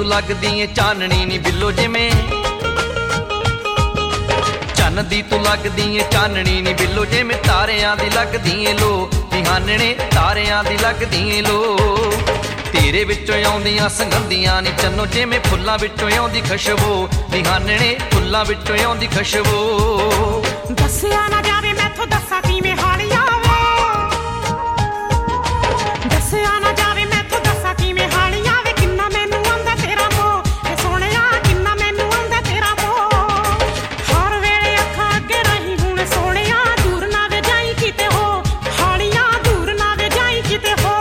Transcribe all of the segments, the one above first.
ਤੂੰ ਲੱਗਦੀ ਏ ਚਾਨਣੀ ਨੀ ਬਿੱਲੋ ਜਿਵੇਂ, ਚੰਨ ਦੀ ਤੂੰ ਲੱਗਦੀ ਏ ਚਾਨਣੀ ਨੀ ਬਿੱਲੋ ਜਿਵੇਂ, ਤਾਰਿਆਂ ਦੀ ਲੱਗਦੀ ਏ ਲੋ ਨਿਹਾਨਣੇ, ਤਾਰਿਆਂ ਦੀ ਲੱਗਦੀ ਏ ਲੋ। ਤੇਰੇ ਵਿੱਚੋਂ ਆਉਂਦੀਆਂ ਸੰਗੰਦੀਆਂ ਨੀ ਚੰਨੋ ਜਿਵੇਂ, ਫੁੱਲਾਂ ਵਿੱਚੋਂ ਆਉਂਦੀ ਖੁਸ਼ਬੂ ਨਿਹਾਨਣੇ, ਫੁੱਲਾਂ ਵਿੱਚੋਂ ਆਉਂਦੀ ਖੁਸ਼ਬੂ। ਦੱਸਿਆ ਨਾ ਜਾਵੇ ਮੈਥੋਂ ਦੱਸਾਂ ਕਿਵੇਂ ਹਾਲੀਆਂ ਵੇ, ਦੱਸਿਆ ਨਾ ਜਾਵੇ ਮੈਥੋਂ ਦੱਸਾਂ ਕਿਵੇਂ ਹਾਲੀਆਂ ਵੇ, ਕਿੰਨਾ ਮੈਨੂੰ ਆਉਂਦਾ ਤੇਰਾ ਮੋਹ ਵੇ ਸੋਹਣਿਆ, ਕਿੰਨਾ ਮੈਨੂੰ ਆਉਂਦਾ ਤੇਰਾ ਮੋਹ। ਹਰ ਵੇਲੇ ਅੱਖਾਂ ਅੱਗੇ ਰਹੀ ਹੁਣ ਸੋਹਣਿਆ, ਦੂਰ ਨਾ ਵੇ ਜਾਈ ਕਿਤੇ ਹੋ ਹਾਲੀਆਂ, ਦੂਰ ਨਾ ਵੇ ਜਾਈ ਕਿਤੇ ਹੋ।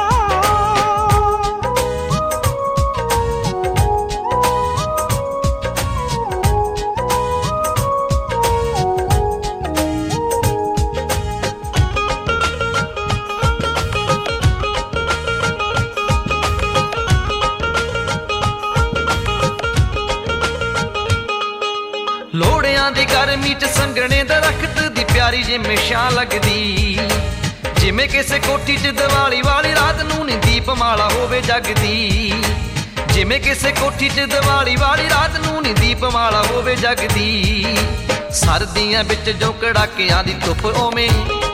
ਲੋੜਿਆਂ ਦੀ ਗਰਮੀ ਚ ਸੰਘਣੇ ਦਰਖਤ ਦੀ ਪਿਆਰੀ ਜਿਵੇਂ ਛਾਂ ਲੱਗਦੀ, ਜਿਵੇਂ ਕਿਸੇ ਕੋਠੀ ਚ ਦੀਵਾਲੀ ਵਾਲੀ ਰਾਤ ਨੂੰ ਨੀ ਦੀਪਮਾਲਾ ਹੋਵੇ ਜਗਦੀ, ਜਿਵੇਂ ਕਿਸੇ ਕੋਠੀ ਚ ਦੀਵਾਲੀ ਵਾਲੀ ਰਾਤ ਨੂੰ ਨੀ ਦੀਪਮਾਲਾ ਹੋਵੇ ਜਗਦੀ। ਸਰਦੀਆਂ ਵਿੱਚ ਜੋ ਕੜਾਕਿਆਂ ਦੀ ਧੁੱਪ ਓਵੇਂ,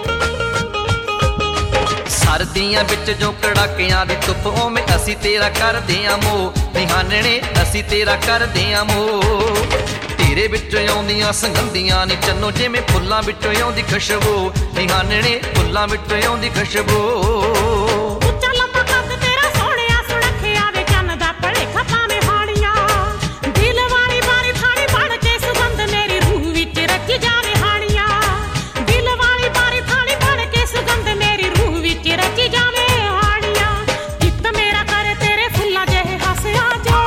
ਸਰਦੀਆਂ ਵਿੱਚ ਜੋ ਕੜਾਕਿਆਂ ਦੀ ਧੁੱਪ ਓਵੇਂ, ਅਸੀਂ ਤੇਰਾ ਕਰਦੇ ਆਂ ਮੋਹ ਨਿਹਾਨਣੇ, ਅਸੀਂ ਤੇਰਾ ਕਰਦੇ ਆਂ ਮੋਹ। ਤੇਰੇ ਵਿੱਚੋਂ ਆਉਂਦੀਆਂ ਸੰਗੰਦੀਆਂ ਨੀ ਚੰਨੋ ਜਿਵੇਂ, ਫੁੱਲਾਂ ਵਿੱਚੋਂ ਆਉਂਦੀ ਖੁਸ਼ਬੂ ਨਿਹਾਨਣੇ, ਫੁੱਲਾਂ ਵਿੱਚੋਂ ਆਉਂਦੀ ਖੁਸ਼ਬੂ। ਉੱਚਾ ਲੰਬਾ ਕੱਦ ਤੇਰਾ ਸੋਹਣਿਆ ਸੁਣਖਿਆ ਵੇ, ਚੰਨ ਦਾ ਭਲੇਖਾ ਪਾਵੇਂ ਹਾਣੀਆਂ, ਦਿਲ ਵਾਲੀ ਬਾਰੀ ਥਾਲੀ ਬਣ ਕੇ ਸੁਗੰਧ ਮੇਰੀ ਰੂਹ ਵਿੱਚ ਰਚ ਜਾਵੇ ਹਾਣੀਆਂ, ਦਿਲ ਵਾਲੀ ਬਾਰੀ ਥਾਲੀ ਬਣ ਕੇ ਸੁਗੰਧ ਮੇਰੀ ਰੂਹ ਵਿੱਚ ਰਚ ਜਾਵੇ ਹਾਣੀਆਂ। ਚਿੱਤ ਮੇਰਾ ਕਰੇ ਤੇਰੇ ਫੁੱਲਾਂ ਜਿਹੇ ਹਾਸਿਆਂ ਜੋ,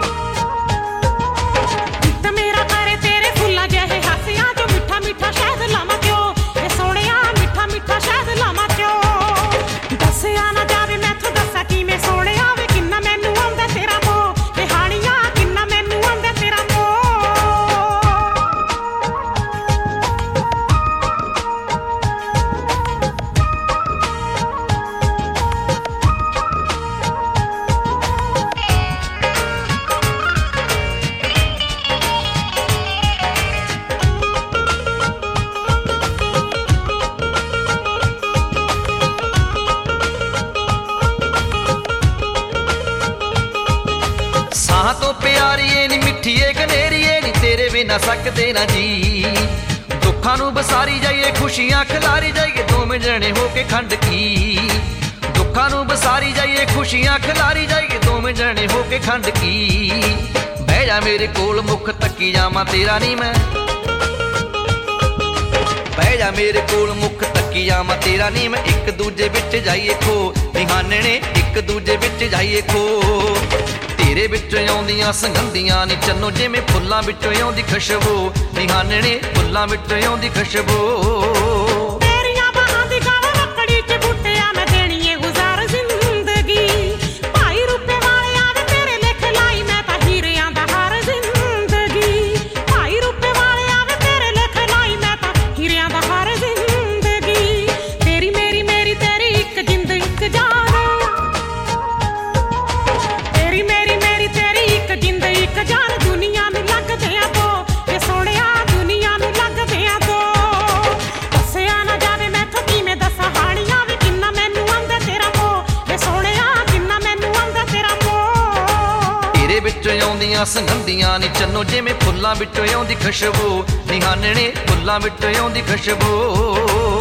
ਚਿੱਤ ਮੇਰਾ ਕਰੇ ਤੇਰੇ ਫੁੱਲਾਂ ਜਿਹੇ ਹਾਸਿਆਂ ਜੋ, ਮਿੱਠਾ ਮਿੱਠਾ ਸ਼ਹਿਦ ਲਾਵਾਂ ਕਿਉਂ ਵੇ ਸੋਹਣਿਆ, ਮਿੱਠਾ ਮਿੱਠਾ ਸ਼ਹਿਦ ਲਾਵਾਂ ਕਿਉਂ। ਦੱਸਿਆ ਨਾ ਜਾਵੇ ਮੈਥੋਂ ਦੱਸਾਂ ਕਿਵੇਂ ਸੋਹਣਿਆ ਵੇ, ਕਿੰਨਾ ਮੈਨੂੰ ਆਉਂਦਾ ਤੇਰਾ ਮੋਹ ਵੇ ਹਾਣੀਆਂ, ਕਿੰਨਾ ਮੈਨੂੰ ਆਉਂਦਾ ਤੇਰਾ ਮੋਹ। ਸਾਹ ਤੋਂ ਪਿਆਰੀਏ ਨੀ ਮਿੱਠੀਏ ਗਨੇਰੀਏ ਨੀ, ਤੇਰੇ ਬਿਨਾ ਸਕਦੇ ਨਾ ਜੀ। ਦੁੱਖਾਂ ਨੂੰ ਬਸਾਰੀ ਜਾਈਏ ਖੁਸ਼ੀਆਂ ਖਿਲਾਰੀ ਜਾਈਏ, ਦੋਵੇਂ ਜਣੇ ਹੋ ਕੇ ਖੰਡ ਕੀ। ਦੁੱਖਾਂ ਨੂੰ ਬਸਾਰੀ ਜਾਈਏ ਖੁਸ਼ੀਆਂ ਖਿਲਾਰੀ ਜਾਈਏ, ਦੋਵੇਂ ਜਣੇ ਹੋ ਕੇ ਖੰਡ ਕੀ। ਬਹਿ ਜਾ ਮੇਰੇ ਕੋਲ ਮੁੱਖ ਤੱਕੀ ਜਾਵਾਂ ਤੇਰਾ ਨੀ ਮੈਂ, ਬਹਿ ਜਾ ਮੇਰੇ ਕੋਲ ਮੁੱਖ ਤੱਕੀ ਜਾਵਾਂ ਤੇਰਾ ਨੀ ਮੈਂ, ਇੱਕ ਦੂਜੇ ਵਿੱਚ ਜਾਈਏ ਖੋ ਨਿਹਾਨਣੇ, ਇੱਕ ਦੂਜੇ ਵਿੱਚ ਜਾਈਏ ਖੋ। ਤੇਰੇ ਵਿੱਚੋਂ ਆਉਂਦੀਆਂ ਸੰਗੰਦੀਆਂ ਨੀ ਚੰਨੋ ਜਿਵੇਂ, ਫੁੱਲਾਂ ਵਿੱਚੋਂ ਆਉਂਦੀ ਖੁਸ਼ਬੂ ਨਿਹਾਨਣੇ, ਫੁੱਲਾਂ ਵਿੱਚੋਂ ਆਉਂਦੀ ਖੁਸ਼ਬੂ। ਤੇਰੀਆਂ ਬਾਹਾਂ ਦੀ ਗਾਵਾਂ ਲੱਕੜੀ ਚ ਬੂਟਿਆਂ ਮੈਂ ਦੇਣੀ ਏ ਗੁਜ਼ਾਰ ਜ਼ਿੰਦਗੀ, ਭਾਈ ਰੁਪਏ ਵਾਲਿਆਂ ਦੇ ਤੇਰੇ ਲਿਖ ਲਾਈ ਮੈਂ ਤਾਂ ਹੀਰਿਆਂ ਦਾ ਹਾਰ ਜ਼ਿੰਦਗੀ, ਭਾਈ ਰੁਪਏ ਵਾਲਿਆਂ ਦੇ ਤੇਰੇ ਲਿਖ ਲਾਈ ਮੈਂ ਤਾਂ ਹੀਰਿਆਂ ਦਾ ਹਾਰ ਜ਼ਿੰਦਗੀ। ਤੇਰੀ ਮੇਰੀ ਮੇਰੀ ਤੇਰੀ ਇੱਕ ਜਿੰਦ ਇੱਕ ਜਾਨ, ਤੇਰੀ ਮੇਰੀ ਮੇਰੀ ਤੇਰੀ ਇੱਕ ਜਿੰਦ ਇੱਕ ਜਾਨ, ਦੁਨੀਆ ਨੂੰ ਲੱਗਦੇ ਆ ਦੋ ਵੇ ਸੋਹਣਿਆ, ਦੁਨੀਆ ਨੂੰ ਲੱਗਦੇ ਆ ਦੋ। ਦੱਸਿਆ ਨਾ ਜਾਵੇ ਮੈਥੋਂ ਕਿਵੇਂ ਦੱਸਾਂ ਹਾਣੀਆਂ ਵੇ, ਕਿੰਨਾ ਮੈਨੂੰ ਆਉਂਦਾ ਤੇਰਾ ਮੋਹ ਵੇ ਸੋਹਣਿਆ, ਕਿੰਨਾ ਮੈਨੂੰ ਆਉਂਦਾ ਤੇਰਾ ਮੋਹ। ਤੇਰੇ ਵਿੱਚੋਂ ਆਉਂਦੀਆਂ ਸੰਗੰਦੀਆਂ ਨੀ ਚੰਨੋ ਜਿਵੇਂ, ਫੁੱਲਾਂ ਵਿੱਚੋਂ ਆਉਂਦੀ ਖੁਸ਼ਬੂ ਨਿਹਾਨਣੇ, ਫੁੱਲਾਂ ਵਿੱਚੋਂ ਆਉਂਦੀ ਖੁਸ਼ਬੂ।